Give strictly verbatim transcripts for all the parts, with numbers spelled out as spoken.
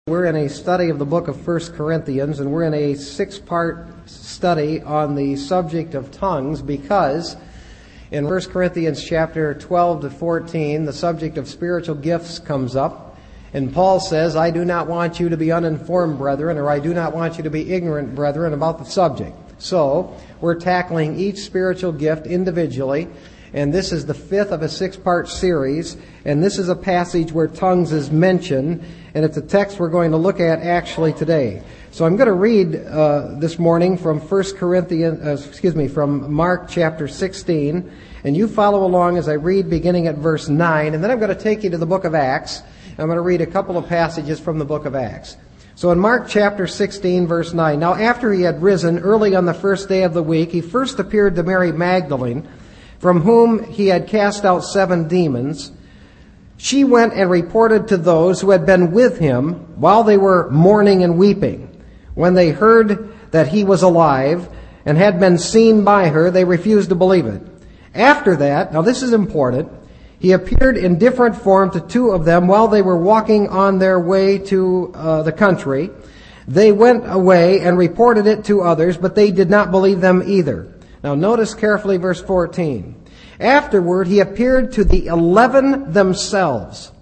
We're in a study of the book of First Corinthians, and we're in a six-part study on the subject of tongues because in First Corinthians chapter twelve to fourteen, the subject of spiritual gifts comes up, and Paul says, I do not want you to be uninformed, brethren, or I do not want you to be ignorant, brethren, about the subject. So, we're tackling each spiritual gift individually, and this is the fifth of a six-part series, and this is a passage where tongues is mentioned, and it's a text we're going to look at actually today. So I'm going to read uh, this morning from First Corinthians, uh, excuse me, from Mark chapter sixteen, and you follow along as I read beginning at verse nine, and then I'm going to take you to the book of Acts. I'm going to read a couple of passages from the book of Acts. So in Mark chapter sixteen, verse nine, now after he had risen early on the first day of the week, he first appeared to Mary Magdalene, from whom he had cast out seven demons. She went and reported to those who had been with him while they were mourning and weeping. When they heard that he was alive and had been seen by her, they refused to believe it. After that, now this is important, he appeared in different form to two of them while they were walking on their way to uh, the country. They went away and reported it to others, but they did not believe them either. Now notice carefully verse fourteen. Afterward, he appeared to the eleven themselves.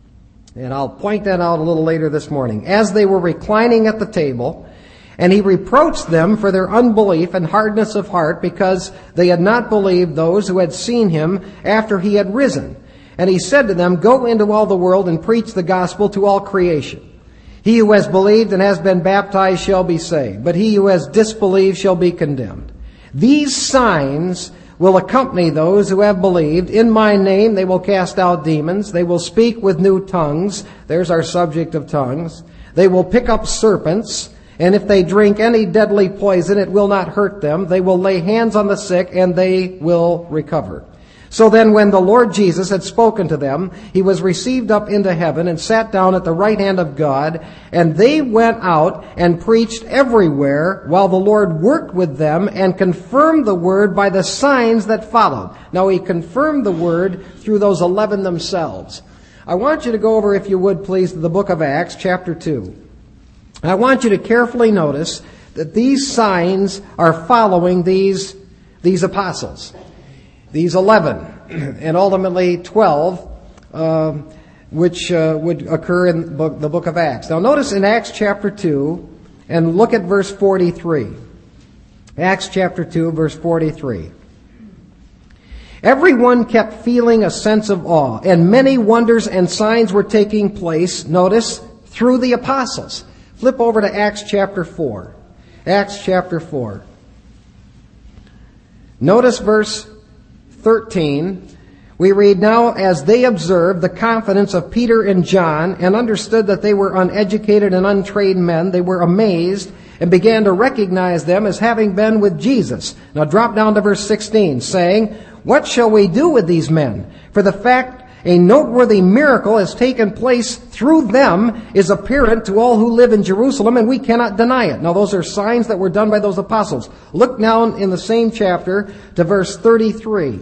And I'll point that out a little later this morning. As they were reclining at the table, and he reproached them for their unbelief and hardness of heart because they had not believed those who had seen him after he had risen. And he said to them, Go into all the world and preach the gospel to all creation. He who has believed and has been baptized shall be saved, but he who has disbelieved shall be condemned. These signs will accompany those who have believed. In my name they will cast out demons. They will speak with new tongues. There's our subject of tongues. They will pick up serpents. And if they drink any deadly poison, it will not hurt them. They will lay hands on the sick and they will recover. So then when the Lord Jesus had spoken to them, he was received up into heaven and sat down at the right hand of God. And they went out and preached everywhere while the Lord worked with them and confirmed the word by the signs that followed. Now he confirmed the word through those eleven themselves. I want you to go over, if you would please, to the book of Acts, chapter two. I want you to carefully notice that these signs are following these, these apostles. These eleven, and ultimately twelve, uh, which uh, would occur in the book of Acts. Now notice in Acts chapter two, and look at verse forty-three. Acts chapter two, verse forty-three. Everyone kept feeling a sense of awe, and many wonders and signs were taking place, notice, through the apostles. Flip over to Acts chapter four. Acts chapter four. Notice verse thirteen, we read, Now as they observed the confidence of Peter and John and understood that they were uneducated and untrained men, they were amazed and began to recognize them as having been with Jesus. Now drop down to verse sixteen, saying, What shall we do with these men? For the fact a noteworthy miracle has taken place through them is apparent to all who live in Jerusalem, and we cannot deny it. Now those are signs that were done by those apostles. Look now in the same chapter to verse thirty-three.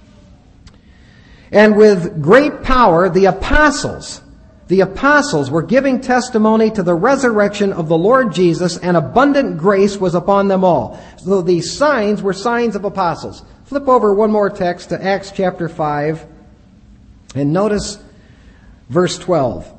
And with great power the apostles, the apostles were giving testimony to the resurrection of the Lord Jesus, and abundant grace was upon them all. So these signs were signs of apostles. Flip over one more text to Acts chapter five. And notice verse twelve.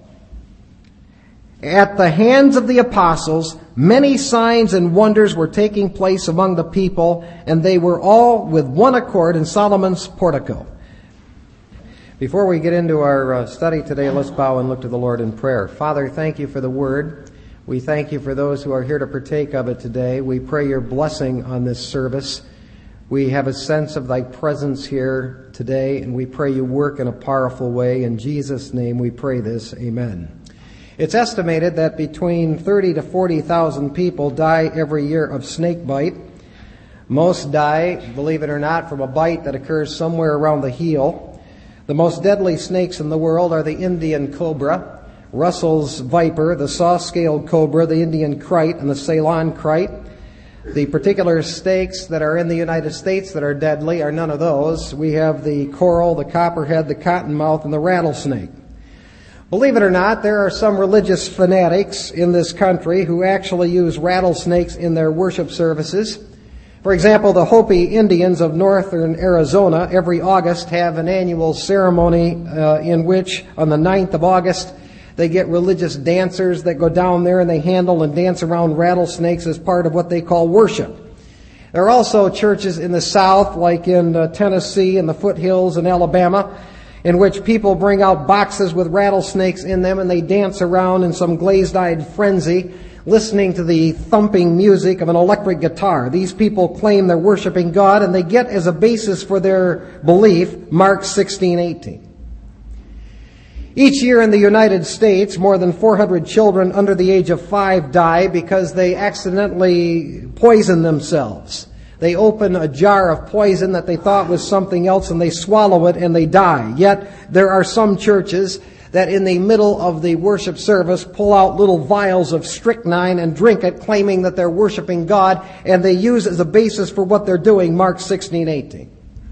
At the hands of the apostles, many signs and wonders were taking place among the people, and they were all with one accord in Solomon's portico. Before we get into our uh, study today, let's bow and look to the Lord in prayer. Father, thank you for the word. We thank you for those who are here to partake of it today. We pray your blessing on this service. We have a sense of thy presence here today, and we pray you work in a powerful way. In Jesus' name we pray this. Amen. It's estimated that between thirty to forty thousand people die every year of snake bite. Most die, believe it or not, from a bite that occurs somewhere around the heel. The most deadly snakes in the world are the Indian cobra, Russell's viper, the saw-scaled cobra, the Indian kite, and the Ceylon kite. The particular snakes that are in the United States that are deadly are none of those. We have the coral, the copperhead, the cottonmouth, and the rattlesnake. Believe it or not, there are some religious fanatics in this country who actually use rattlesnakes in their worship services. For example, the Hopi Indians of northern Arizona every August have an annual ceremony uh, in which on the ninth of August they get religious dancers that go down there and they handle and dance around rattlesnakes as part of what they call worship. There are also churches in the South, like in uh, Tennessee and the foothills in Alabama, in which people bring out boxes with rattlesnakes in them and they dance around in some glazed-eyed frenzy, listening to the thumping music of an electric guitar. These people claim they're worshiping God, and they get as a basis for their belief Mark sixteen eighteen. Each year in the United States, more than four hundred children under the age of five die because they accidentally poison themselves. They open a jar of poison that they thought was something else and they swallow it and they die. Yet there are some churches that in the middle of the worship service pull out little vials of strychnine and drink it, claiming that they're worshiping God, and they use as a basis for what they're doing Mark sixteen eighteen.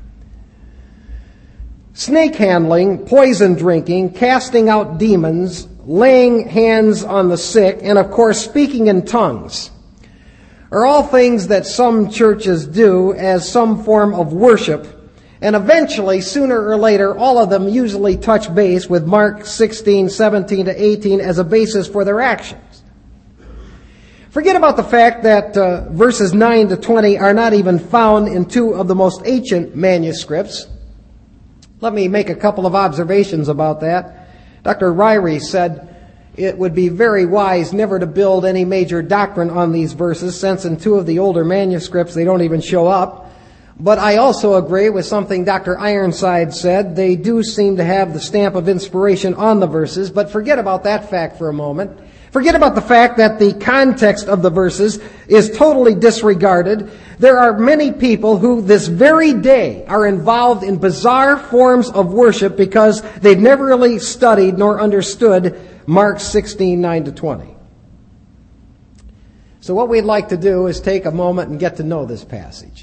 Snake handling, poison drinking, casting out demons, laying hands on the sick, and of course speaking in tongues are all things that some churches do as some form of worship, and eventually, sooner or later, all of them usually touch base with Mark sixteen, seventeen to eighteen as a basis for their actions. Forget about the fact that uh, verses nine to twenty are not even found in two of the most ancient manuscripts. Let me make a couple of observations about that. Doctor Ryrie said it would be very wise never to build any major doctrine on these verses, since in two of the older manuscripts they don't even show up. But I also agree with something Doctor Ironside said. They do seem to have the stamp of inspiration on the verses, but forget about that fact for a moment. Forget about the fact that the context of the verses is totally disregarded. There are many people who this very day are involved in bizarre forms of worship because they've never really studied nor understood Mark sixteen, nine to twenty. So what we'd like to do is take a moment and get to know this passage.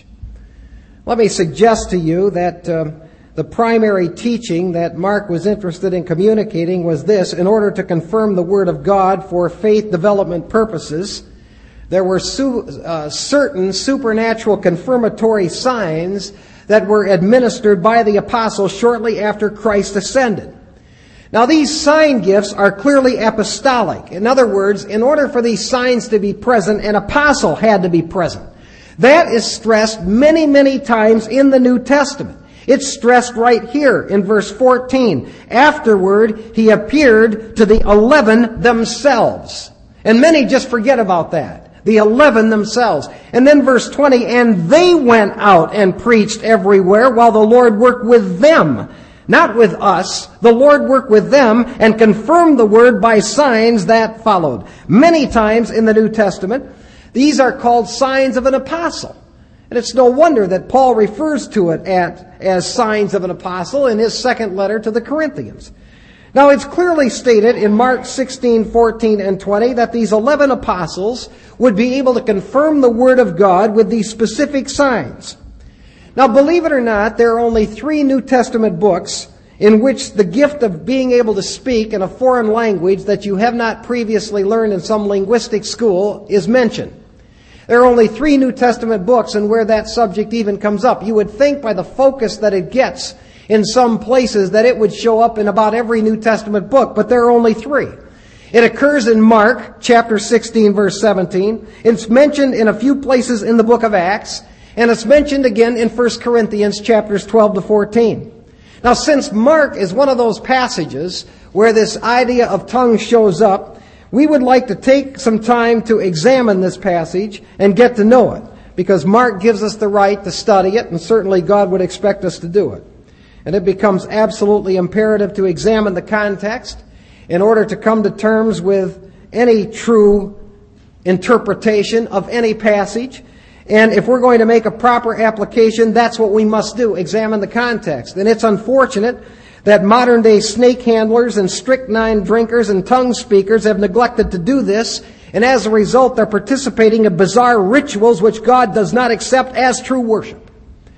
Let me suggest to you that uh, the primary teaching that Mark was interested in communicating was this: in order to confirm the Word of God for faith development purposes, there were su- uh, certain supernatural confirmatory signs that were administered by the apostles shortly after Christ ascended. Now, these sign gifts are clearly apostolic. In other words, in order for these signs to be present, an apostle had to be present. That is stressed many, many times in the New Testament. It's stressed right here in verse fourteen. Afterward, he appeared to the eleven themselves. And many just forget about that. The eleven themselves. And then verse twenty, and they went out and preached everywhere while the Lord worked with them. Not with us. The Lord worked with them and confirmed the word by signs that followed. Many times in the New Testament, these are called signs of an apostle. And it's no wonder that Paul refers to it at, as signs of an apostle in his second letter to the Corinthians. Now, it's clearly stated in Mark sixteen, fourteen, and twenty that these eleven apostles would be able to confirm the word of God with these specific signs. Now, believe it or not, there are only three New Testament books in which the gift of being able to speak in a foreign language that you have not previously learned in some linguistic school is mentioned. There are only three New Testament books in where that subject even comes up. You would think by the focus that it gets in some places that it would show up in about every New Testament book, but there are only three. It occurs in Mark chapter sixteen, verse seventeen. It's mentioned in a few places in the book of Acts, and it's mentioned again in First Corinthians chapters twelve to fourteen. Now, since Mark is one of those passages where this idea of tongues shows up, we would like to take some time to examine this passage and get to know it, because Mark gives us the right to study it, and certainly God would expect us to do it. And it becomes absolutely imperative to examine the context in order to come to terms with any true interpretation of any passage. And if we're going to make a proper application, that's what we must do, examine the context. And it's unfortunate that modern-day snake handlers and strychnine drinkers and tongue speakers have neglected to do this, and as a result, they're participating in bizarre rituals which God does not accept as true worship.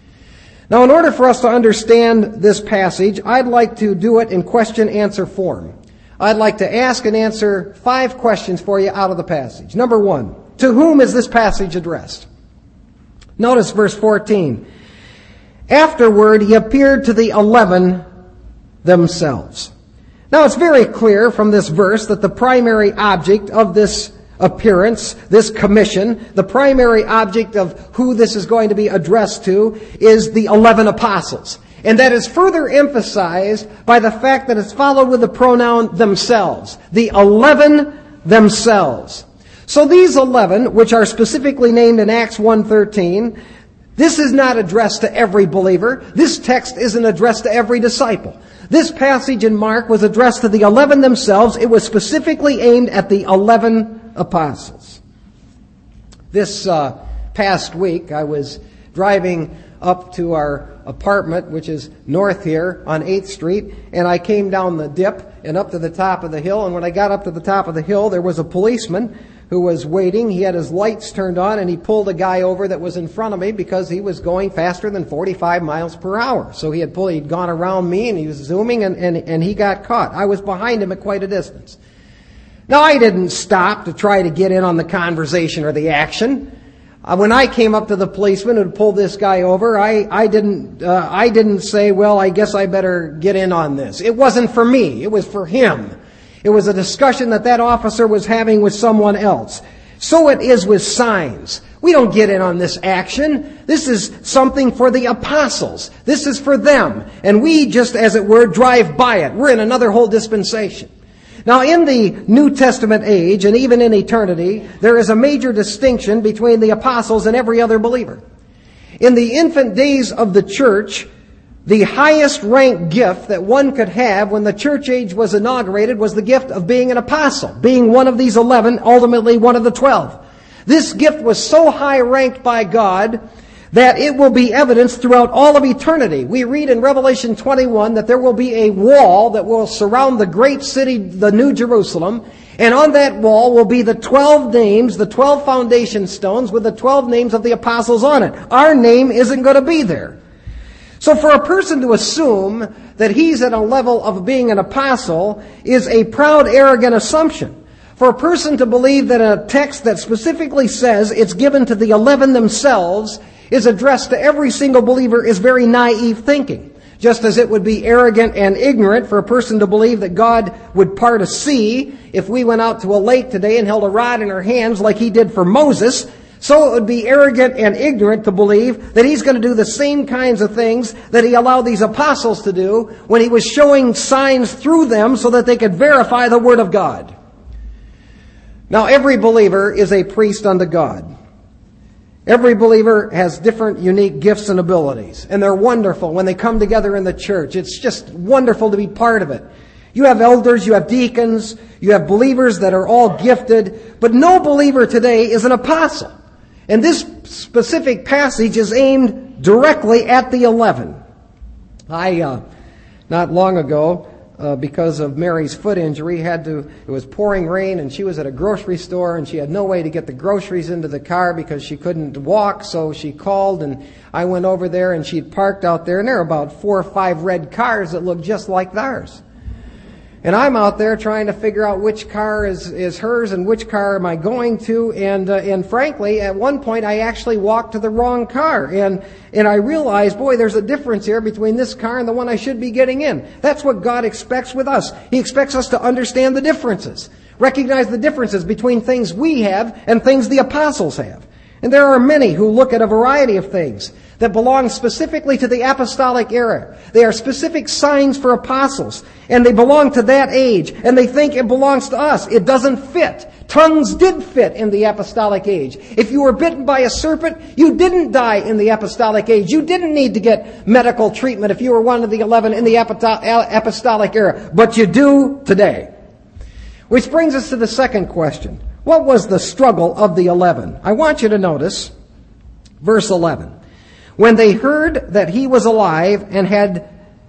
Now, in order for us to understand this passage, I'd like to do it in question-answer form. I'd like to ask and answer five questions for you out of the passage. Number one, to whom is this passage addressed? Notice verse fourteen. Afterward, he appeared to the eleven themselves. Now, it's very clear from this verse that the primary object of this appearance, this commission, the primary object of who this is going to be addressed to is the eleven apostles. And that is further emphasized by the fact that it's followed with the pronoun themselves. The eleven themselves. So these eleven, which are specifically named in Acts one thirteen, this is not addressed to every believer. This text isn't addressed to every disciple. This passage in Mark was addressed to the eleven themselves. It was specifically aimed at the eleven apostles. This uh, past week, I was driving up to our apartment, which is north here on eighth street, and I came down the dip and up to the top of the hill, and when I got up to the top of the hill, there was a policeman who was waiting. He had his lights turned on, and he pulled a guy over that was in front of me because he was going faster than forty-five miles per hour. So he had pulled, he'd gone around me, and he was zooming, and, and, and he got caught. I was behind him at quite a distance. Now, I didn't stop to try to get in on the conversation or the action. Uh, when I came up to the policeman who pulled this guy over, I, I didn't, uh, I didn't say, well, I guess I better get in on this. It wasn't for me. It was for him. It was a discussion that that officer was having with someone else. So it is with signs. We don't get in on this action. This is something for the apostles. This is for them. And we just, as it were, drive by it. We're in another whole dispensation. Now, in the New Testament age, and even in eternity, there is a major distinction between the apostles and every other believer. In the infant days of the church, the highest ranked gift that one could have when the church age was inaugurated was the gift of being an apostle, being one of these eleven, ultimately one of the twelve. This gift was so high ranked by God that it will be evidenced throughout all of eternity. We read in Revelation twenty-one that there will be a wall that will surround the great city, the New Jerusalem, and on that wall will be the twelve names, the twelve foundation stones with the twelve names of the apostles on it. Our name isn't going to be there. So for a person to assume that he's at a level of being an apostle is a proud, arrogant assumption. For a person to believe that a text that specifically says it's given to the eleven themselves is addressed to every single believer is very naive thinking. Just as it would be arrogant and ignorant for a person to believe that God would part a sea if we went out to a lake today and held a rod in our hands like he did for Moses, so it would be arrogant and ignorant to believe that he's going to do the same kinds of things that he allowed these apostles to do when he was showing signs through them so that they could verify the Word of God. Now, every believer is a priest unto God. Every believer has different unique gifts and abilities, and they're wonderful when they come together in the church. It's just wonderful to be part of it. You have elders, you have deacons, you have believers that are all gifted, but no believer today is an apostle. And this specific passage is aimed directly at the eleven. I, uh, not long ago, uh, because of Mary's foot injury, had to, it was pouring rain and she was at a grocery store and she had no way to get the groceries into the car because she couldn't walk, so she called and I went over there and she'd parked out there and there were about four or five red cars that looked just like theirs. And I'm out there trying to figure out which car is, is hers and which car am I going to. And uh, and frankly, at one point, I actually walked to the wrong car. And and I realized, boy, there's a difference here between this car and the one I should be getting in. That's what God expects with us. He expects us to understand the differences. Recognize the differences between things we have and things the apostles have. And there are many who look at a variety of things that belong specifically to the apostolic era. They are specific signs for apostles, and they belong to that age, and they think it belongs to us. It doesn't fit. Tongues did fit in the apostolic age. If you were bitten by a serpent, you didn't die in the apostolic age. You didn't need to get medical treatment if you were one of the eleven in the apostolic era, but you do today. Which brings us to the second question. What was the struggle of the eleven? I want you to notice verse eleven. When they heard that he was alive and had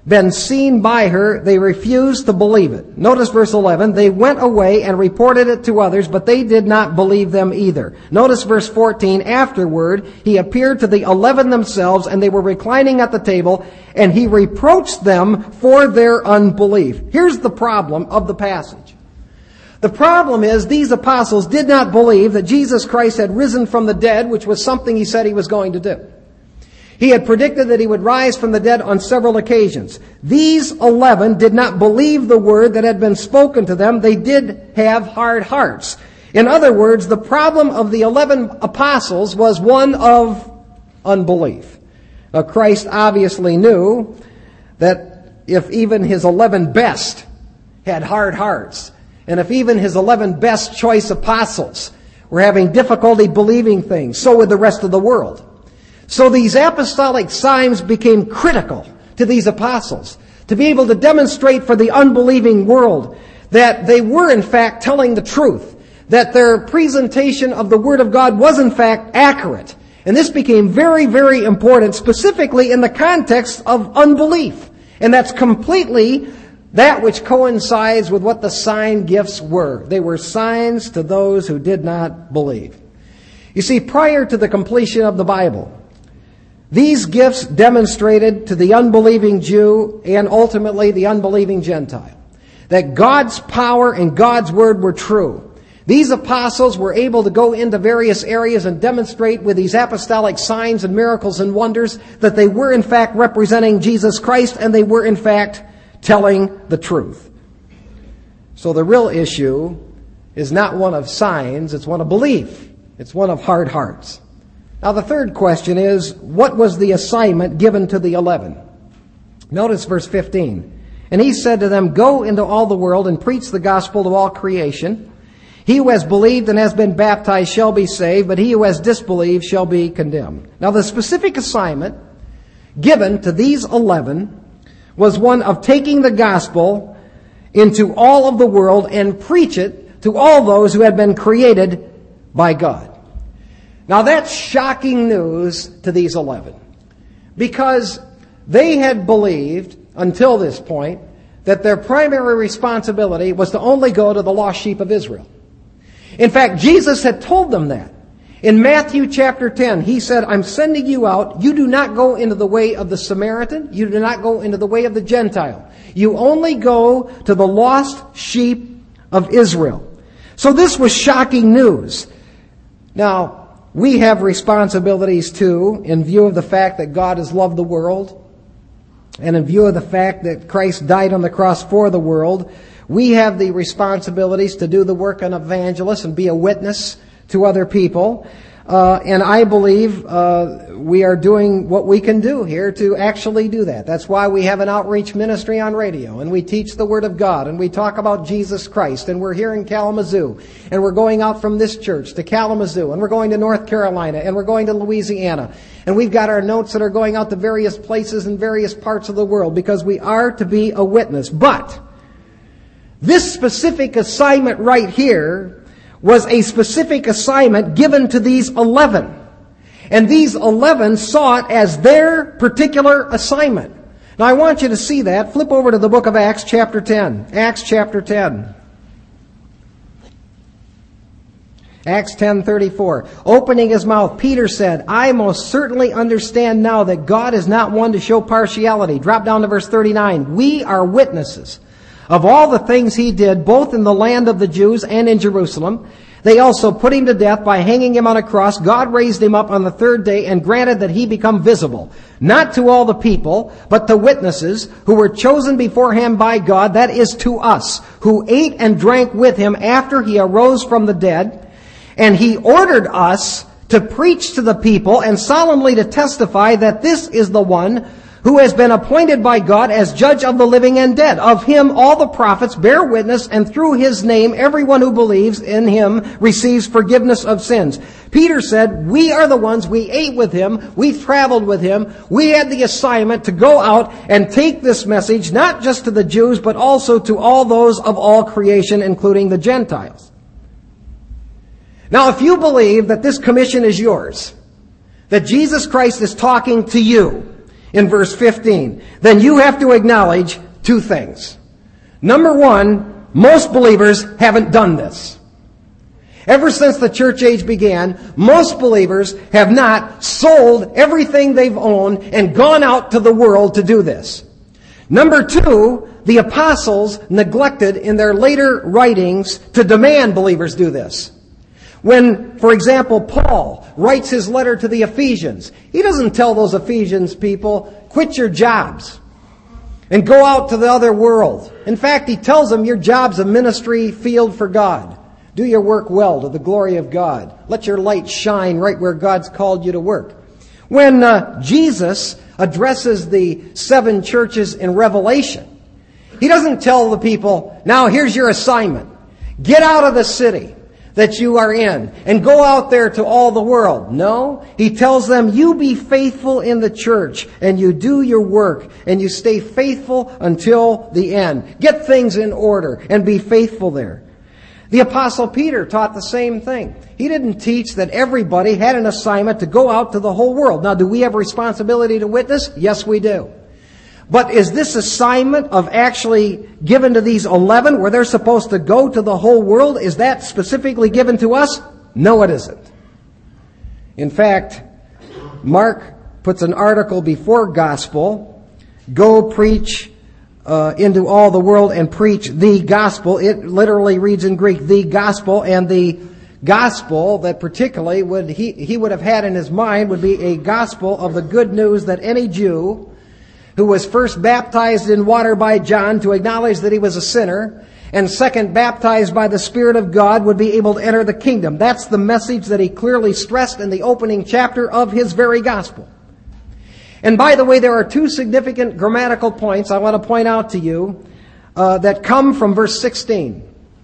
been seen by her, they refused to believe it. Notice verse eleven, they went away and reported it to others, but they did not believe them either. Notice verse fourteen, afterward, he appeared to the eleven themselves, and they were reclining at the table, and he reproached them for their unbelief. Here's the problem of the passage. The problem is these apostles did not believe that Jesus Christ had risen from the dead, which was something he said he was going to do. He had predicted that he would rise from the dead on several occasions. These eleven did not believe the word that had been spoken to them. They did have hard hearts. In other words, the problem of the eleven apostles was one of unbelief. Now, Christ obviously knew that if even his eleven best had hard hearts, and if even his eleven best choice apostles were having difficulty believing things, so would the rest of the world. So these apostolic signs became critical to these apostles to be able to demonstrate for the unbelieving world that they were in fact telling the truth, that their presentation of the Word of God was in fact accurate. And this became very, very important, specifically in the context of unbelief. And that's completely that which coincides with what the sign gifts were. They were signs to those who did not believe. You see, prior to the completion of the Bible, these gifts demonstrated to the unbelieving Jew and ultimately the unbelieving Gentile that God's power and God's word were true. These apostles were able to go into various areas and demonstrate with these apostolic signs and miracles and wonders that they were in fact representing Jesus Christ and they were in fact telling the truth. So the real issue is not one of signs, it's one of belief. It's one of hard hearts. Now the third question is, what was the assignment given to the eleven? Notice verse fifteen. And he said to them, go into all the world and preach the gospel to all creation. He who has believed and has been baptized shall be saved, but he who has disbelieved shall be condemned. Now the specific assignment given to these eleven was one of taking the gospel into all of the world and preach it to all those who had been created by God. Now that's shocking news to these eleven, because they had believed until this point that their primary responsibility was to only go to the lost sheep of Israel. In fact, Jesus had told them that. In Matthew chapter ten, he said, I'm sending you out. You do not go into the way of the Samaritan. You do not go into the way of the Gentile. You only go to the lost sheep of Israel. So this was shocking news. Now, we have responsibilities too, in view of the fact that God has loved the world, and in view of the fact that Christ died on the cross for the world. We have the responsibilities to do the work of an evangelist and be a witness to other people. Uh, and I believe uh, we are doing what we can do here to actually do that. That's why we have an outreach ministry on radio, and we teach the Word of God, and we talk about Jesus Christ, and we're here in Kalamazoo, and we're going out from this church to Kalamazoo, and we're going to North Carolina, and we're going to Louisiana, and we've got our notes that are going out to various places in various parts of the world, because we are to be a witness. But this specific assignment right here was a specific assignment given to these eleven. And these eleven saw it as their particular assignment. Now I want you to see that. Flip over to the book of Acts chapter ten. Acts chapter ten. Acts ten thirty-four. Opening his mouth, Peter said, I most certainly understand now that God is not one to show partiality. Drop down to verse thirty-nine. We are witnesses of all the things he did, both in the land of the Jews and in Jerusalem. They also put him to death by hanging him on a cross. God raised him up on the third day and granted that he become visible, not to all the people, but to witnesses who were chosen beforehand by God, that is to us, who ate and drank with him after he arose from the dead. And he ordered us to preach to the people and solemnly to testify that this is the one who has been appointed by God as judge of the living and dead. Of him all the prophets bear witness, and through his name everyone who believes in him receives forgiveness of sins. Peter said, we are the ones, we ate with him, we traveled with him, we had the assignment to go out and take this message, not just to the Jews, but also to all those of all creation, including the Gentiles. Now, if you believe that this commission is yours, that Jesus Christ is talking to you, in verse fifteen, then you have to acknowledge two things. Number one, most believers haven't done this. Ever since the church age began, most believers have not sold everything they've owned and gone out to the world to do this. Number two, the apostles neglected in their later writings to demand believers do this. When, for example, Paul writes his letter to the Ephesians, he doesn't tell those Ephesians people, quit your jobs and go out to the other world. In fact, he tells them your job's a ministry field for God. Do your work well to the glory of God. Let your light shine right where God's called you to work. When uh, Jesus addresses the seven churches in Revelation, he doesn't tell the people, now here's your assignment. Get out of the city that you are in and go out there to all the world. No, he tells them, you be faithful in the church and you do your work and you stay faithful until the end. Get things in order and be faithful there. The Apostle Peter taught the same thing. He didn't teach that everybody had an assignment to go out to the whole world. Now, do we have a responsibility to witness? Yes, we do. But is this assignment of actually given to these eleven where they're supposed to go to the whole world, is that specifically given to us? No, it isn't. In fact, Mark puts an article before gospel, go preach Uh, into all the world and preach the gospel. It literally reads in Greek, the gospel, and the gospel that particularly would he, he would have had in his mind would be a gospel of the good news that any Jew who was first baptized in water by John to acknowledge that he was a sinner, and second baptized by the Spirit of God, would be able to enter the kingdom. That's the message that he clearly stressed in the opening chapter of his very gospel. And by the way, there are two significant grammatical points I want to point out to you uh, that come from verse sixteen.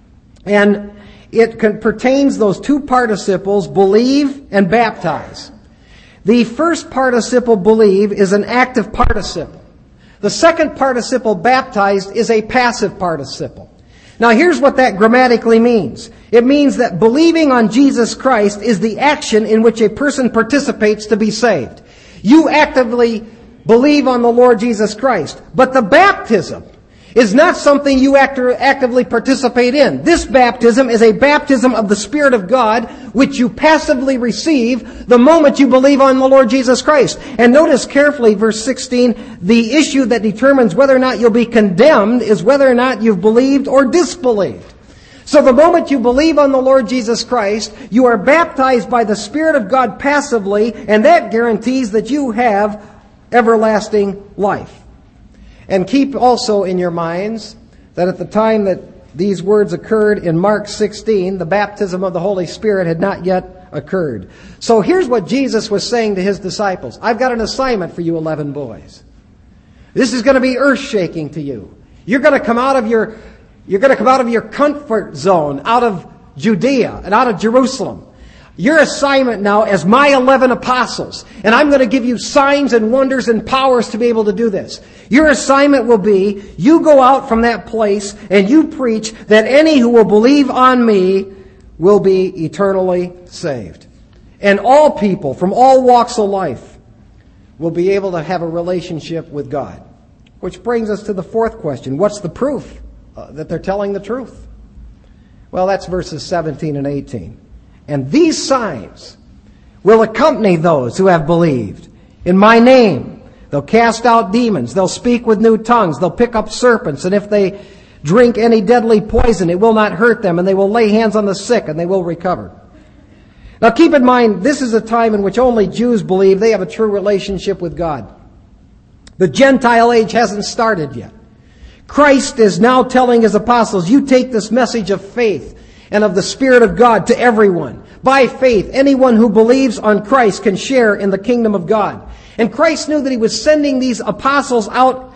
And it con- pertains those two participles, believe and baptize. The first participle, believe, is an active participle. The second participle, baptized, is a passive participle. Now here's what that grammatically means. It means that believing on Jesus Christ is the action in which a person participates to be saved. You actively believe on the Lord Jesus Christ. But the baptism is not something you act- actively participate in. This baptism is a baptism of the Spirit of God, which you passively receive the moment you believe on the Lord Jesus Christ. And notice carefully, verse sixteen, the issue that determines whether or not you'll be condemned is whether or not you've believed or disbelieved. So the moment you believe on the Lord Jesus Christ, you are baptized by the Spirit of God passively, and that guarantees that you have everlasting life. And keep also in your minds that at the time that these words occurred in Mark sixteen, the baptism of the Holy Spirit had not yet occurred. So here's what Jesus was saying to his disciples. I've got an assignment for you eleven boys. This is going to be earth-shaking to you. You're going to come out of your You're going to come out of your comfort zone, out of Judea and out of Jerusalem. Your assignment now as my eleven apostles, and I'm going to give you signs and wonders and powers to be able to do this. Your assignment will be, you go out from that place and you preach that any who will believe on me will be eternally saved. And all people from all walks of life will be able to have a relationship with God. Which brings us to the fourth question. What's the proof uh, that they're telling the truth? Well, that's verses seventeen and eighteen. And these signs will accompany those who have believed. In my name, they'll cast out demons. They'll speak with new tongues. They'll pick up serpents. And if they drink any deadly poison, it will not hurt them. And they will lay hands on the sick and they will recover. Now keep in mind, this is a time in which only Jews believe they have a true relationship with God. The Gentile age hasn't started yet. Christ is now telling his apostles, you take this message of faith and of the Spirit of God to everyone. By faith, anyone who believes on Christ can share in the kingdom of God. And Christ knew that he was sending these apostles out,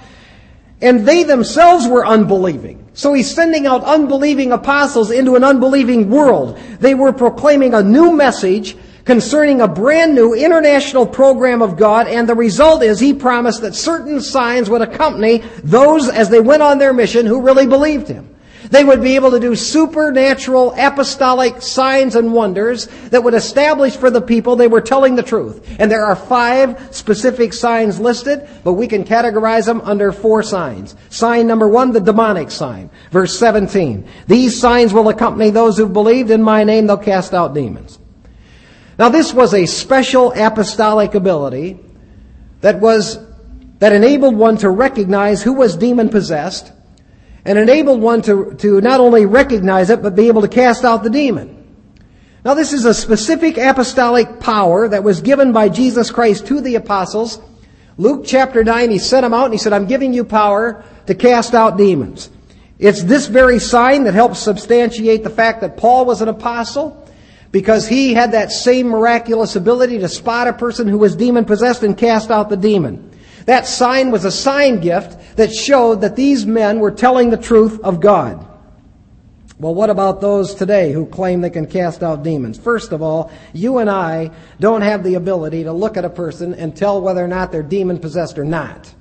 and they themselves were unbelieving. So he's sending out unbelieving apostles into an unbelieving world. They were proclaiming a new message concerning a brand new international program of God, and the result is he promised that certain signs would accompany those as they went on their mission who really believed him. They would be able to do supernatural apostolic signs and wonders that would establish for the people they were telling the truth. And there are five specific signs listed, but we can categorize them under four signs. Sign number one, the demonic sign. Verse seventeen. These signs will accompany those who believed. In my name they'll cast out demons. Now this was a special apostolic ability that was that enabled one to recognize who was demon-possessed, and enabled one to, to not only recognize it, but be able to cast out the demon. Now this is a specific apostolic power that was given by Jesus Christ to the apostles. Luke chapter nine, He sent them out and He said, I'm giving you power to cast out demons. It's this very sign that helps substantiate the fact that Paul was an apostle, because he had that same miraculous ability to spot a person who was demon-possessed and cast out the demon. That sign was a sign gift that showed that these men were telling the truth of God. Well, what about those today who claim they can cast out demons? First of all, you and I don't have the ability to look at a person and tell whether or not they're demon-possessed or not.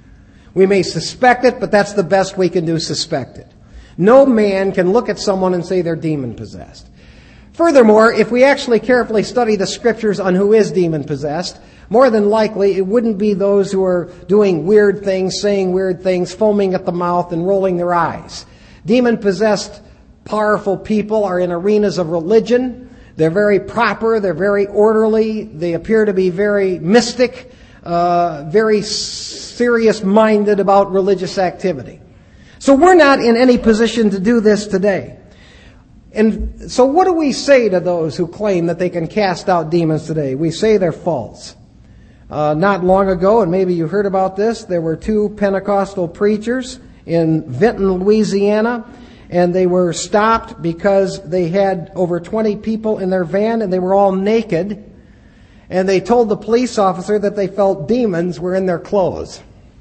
We may suspect it, but that's the best we can do, suspect it. No man can look at someone and say they're demon-possessed. Furthermore, if we actually carefully study the Scriptures on who is demon-possessed, more than likely it wouldn't be those who are doing weird things, saying weird things, foaming at the mouth and rolling their eyes. Demon-possessed, powerful people are in arenas of religion. They're very proper, they're very orderly, they appear to be very mystic, uh, very serious-minded about religious activity. So we're not in any position to do this today. And so what do we say to those who claim that they can cast out demons today? We say they're false. Uh, not long ago, and maybe you heard about this, there were two Pentecostal preachers in Vinton, Louisiana, and they were stopped because they had over twenty people in their van and they were all naked, and they told the police officer that they felt demons were in their clothes.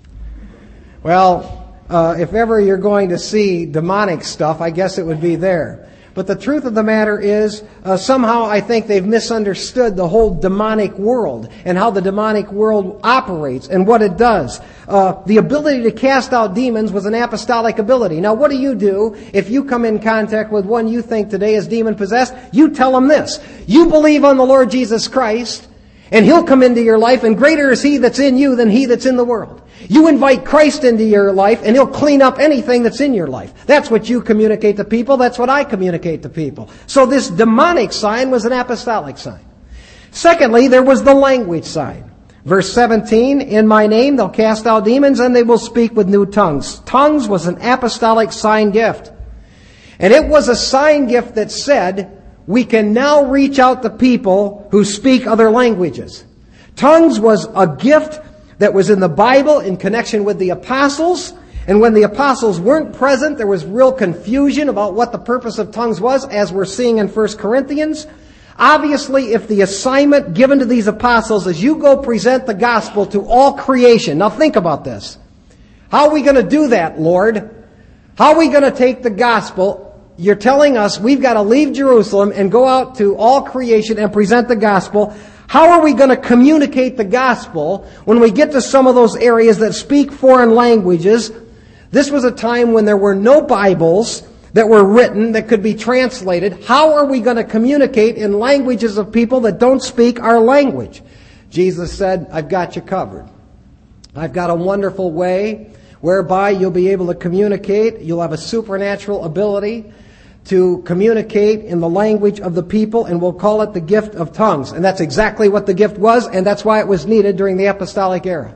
Well, uh, if ever you're going to see demonic stuff, I guess it would be there. But the truth of the matter is, uh, somehow I think they've misunderstood the whole demonic world and how the demonic world operates and what it does. Uh, the ability to cast out demons was an apostolic ability. Now, what do you do if you come in contact with one you think today is demon-possessed? You tell them this. You believe on the Lord Jesus Christ, and He'll come into your life, and greater is He that's in you than he that's in the world. You invite Christ into your life, and He'll clean up anything that's in your life. That's what you communicate to people. That's what I communicate to people. So this demonic sign was an apostolic sign. Secondly, there was the language sign. Verse seventeen, in my name they'll cast out demons, and they will speak with new tongues. Tongues was an apostolic sign gift. And it was a sign gift that said, we can now reach out to people who speak other languages. Tongues was a gift that was in the Bible in connection with the apostles. And when the apostles weren't present, there was real confusion about what the purpose of tongues was, as we're seeing in First Corinthians. Obviously, if the assignment given to these apostles is you go present the gospel to all creation. Now think about this. How are we going to do that, Lord? How are we going to take the gospel? You're telling us we've got to leave Jerusalem and go out to all creation and present the gospel. How are we going to communicate the gospel when we get to some of those areas that speak foreign languages? This was a time when there were no Bibles that were written that could be translated. How are we going to communicate in languages of people that don't speak our language? Jesus said, I've got you covered. I've got a wonderful way whereby you'll be able to communicate. You'll have a supernatural ability to communicate in the language of the people, and we'll call it the gift of tongues. And that's exactly what the gift was, and that's why it was needed during the apostolic era.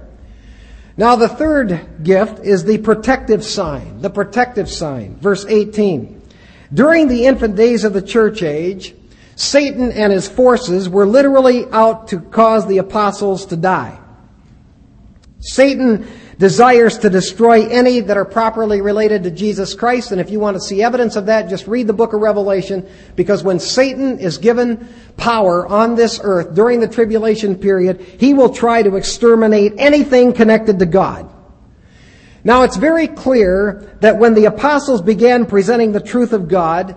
Now the third gift is the protective sign. The protective sign. Verse eighteen. During the infant days of the church age, Satan and his forces were literally out to cause the apostles to die. Satan desires to destroy any that are properly related to Jesus Christ. And if you want to see evidence of that, just read the book of Revelation. Because when Satan is given power on this earth during the tribulation period, he will try to exterminate anything connected to God. Now it's very clear that when the apostles began presenting the truth of God,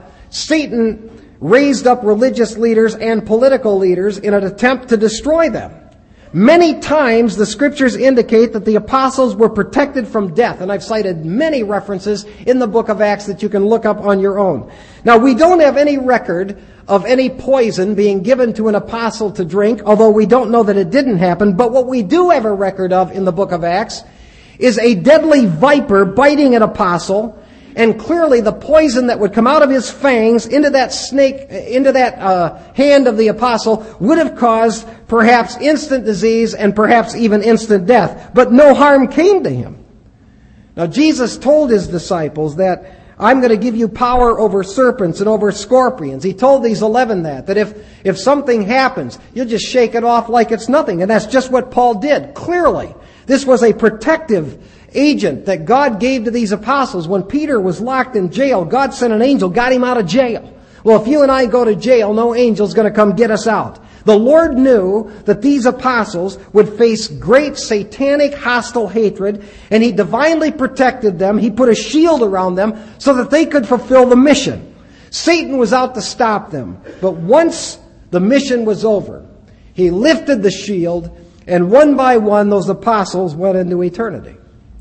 Satan raised up religious leaders and political leaders in an attempt to destroy them. Many times the Scriptures indicate that the apostles were protected from death, and I've cited many references in the book of Acts that you can look up on your own. Now, we don't have any record of any poison being given to an apostle to drink, although we don't know that it didn't happen, but what we do have a record of in the book of Acts is a deadly viper biting an apostle, and clearly the poison that would come out of his fangs into that snake, into that uh, hand of the apostle would have caused perhaps instant disease and perhaps even instant death. But no harm came to him. Now Jesus told his disciples that I'm going to give you power over serpents and over scorpions. He told these eleven that, that if, if something happens, you'll just shake it off like it's nothing. And that's just what Paul did. Clearly, this was a protective agent that God gave to these apostles. When Peter was locked in jail, God sent an angel, got him out of jail. Well, if you and I go to jail, no angel's going to come get us out. The Lord knew that these apostles would face great satanic hostile hatred, and He divinely protected them. He put a shield around them so that they could fulfill the mission. Satan was out to stop them. But once the mission was over, He lifted the shield, and one by one those apostles went into eternity.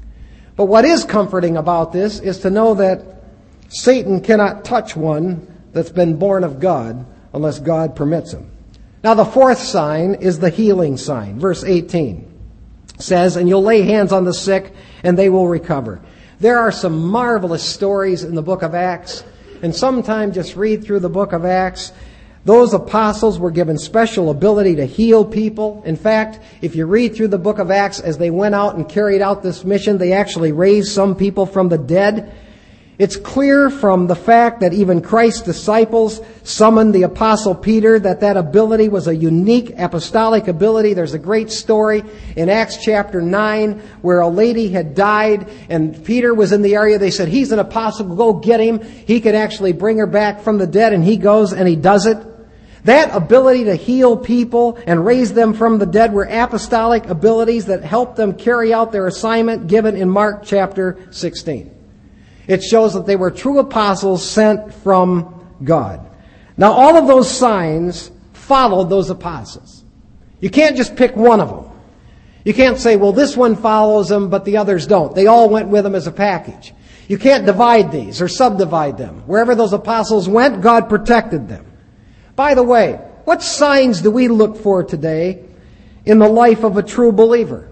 But what is comforting about this is to know that Satan cannot touch one that's been born of God unless God permits him. Now the fourth sign is the healing sign. Verse eighteen says, and you'll lay hands on the sick and they will recover. There are some marvelous stories in the book of Acts, and sometime just read through the book of Acts. Those apostles were given special ability to heal people. In fact, if you read through the book of Acts, as they went out and carried out this mission, they actually raised some people from the dead. It's clear from the fact that even Christ's disciples summoned the apostle Peter that that ability was a unique apostolic ability. There's a great story in Acts chapter nine where a lady had died and Peter was in the area. They said, he's an apostle, go get him. He can actually bring her back from the dead, and he goes and he does it. That ability to heal people and raise them from the dead were apostolic abilities that helped them carry out their assignment given in Mark chapter sixteen. It shows that they were true apostles sent from God. Now, all of those signs followed those apostles. You can't just pick one of them. You can't say, well, this one follows them, but the others don't. They all went with them as a package. You can't divide these or subdivide them. Wherever those apostles went, God protected them. By the way, what signs do we look for today in the life of a true believer?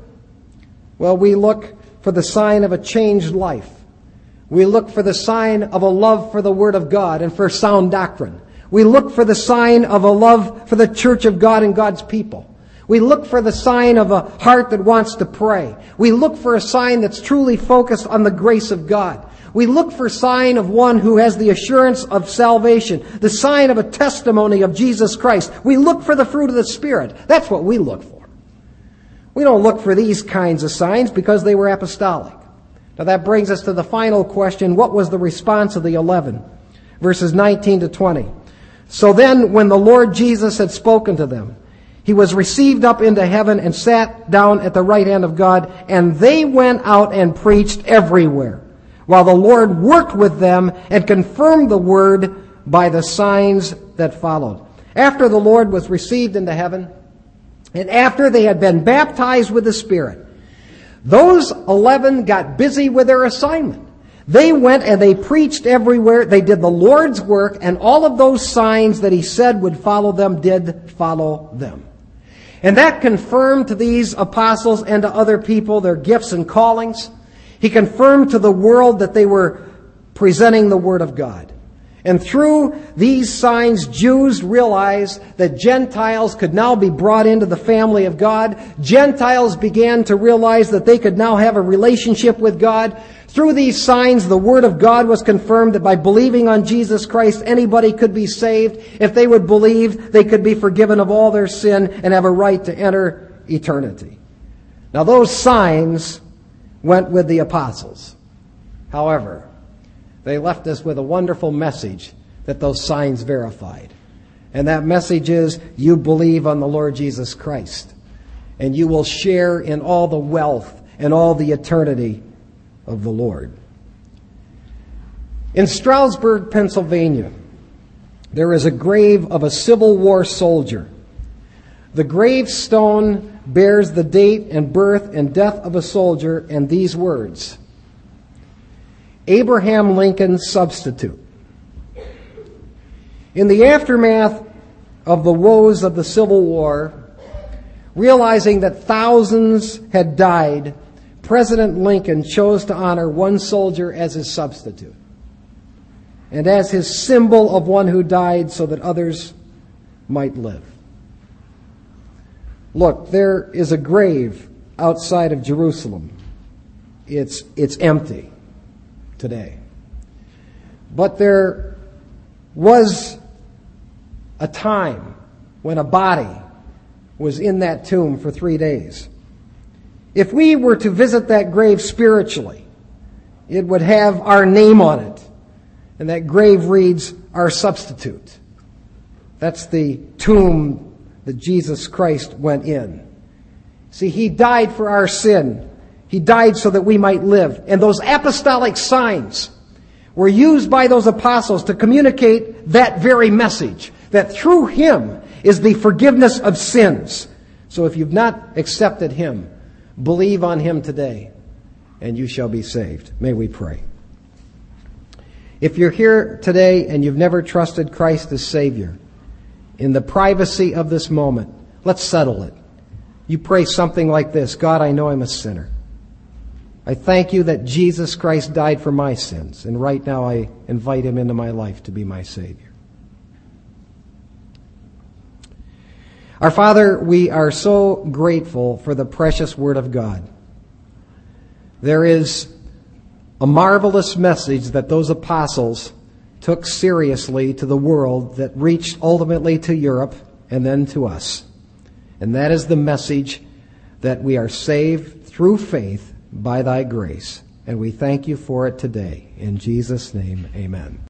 Well, we look for the sign of a changed life. We look for the sign of a love for the Word of God and for sound doctrine. We look for the sign of a love for the church of God and God's people. We look for the sign of a heart that wants to pray. We look for a sign that's truly focused on the grace of God. We look for a sign of one who has the assurance of salvation, the sign of a testimony of Jesus Christ. We look for the fruit of the Spirit. That's what we look for. We don't look for these kinds of signs because they were apostolic. Now that brings us to the final question. What was the response of the eleven? Verses nineteen to twenty. So then, when the Lord Jesus had spoken to them, He was received up into heaven and sat down at the right hand of God, and they went out and preached everywhere, while the Lord worked with them and confirmed the word by the signs that followed. After the Lord was received into heaven, and after they had been baptized with the Spirit, those eleven got busy with their assignment. They went and they preached everywhere. They did the Lord's work, and all of those signs that He said would follow them did follow them. And that confirmed to these apostles and to other people their gifts and callings. He confirmed to the world that they were presenting the Word of God. And through these signs, Jews realized that Gentiles could now be brought into the family of God. Gentiles began to realize that they could now have a relationship with God. Through these signs, the Word of God was confirmed that by believing on Jesus Christ, anybody could be saved. If they would believe, they could be forgiven of all their sin and have a right to enter eternity. Now, those signs went with the apostles. However, they left us with a wonderful message that those signs verified. And that message is, you believe on the Lord Jesus Christ, and you will share in all the wealth and all the eternity of the Lord. In Stroudsburg, Pennsylvania, there is a grave of a Civil War soldier The gravestone bears the date and birth and death of a soldier and these words: Abraham Lincoln, substitute. In the aftermath of the woes of the Civil War, realizing that thousands had died, President Lincoln chose to honor one soldier as his substitute and as his symbol of one who died so that others might live. Look, there is a grave outside of Jerusalem. It's, it's empty today. But there was a time when a body was in that tomb for three days. If we were to visit that grave spiritually, it would have our name on it. And that grave reads, our substitute. That's the tomb that Jesus Christ went in. See, He died for our sin. He died so that we might live. And those apostolic signs were used by those apostles to communicate that very message, that through Him is the forgiveness of sins. So if you've not accepted Him, believe on Him today, and you shall be saved. May we pray. If you're here today and you've never trusted Christ as Savior, in the privacy of this moment, let's settle it. You pray something like this: God, I know I'm a sinner. I thank you that Jesus Christ died for my sins, and right now I invite Him into my life to be my Savior. Our Father, we are so grateful for the precious Word of God. There is a marvelous message that those apostles took seriously to the world that reached ultimately to Europe and then to us. And that is the message that we are saved through faith by Thy grace. And we thank You for it today. In Jesus' name, amen.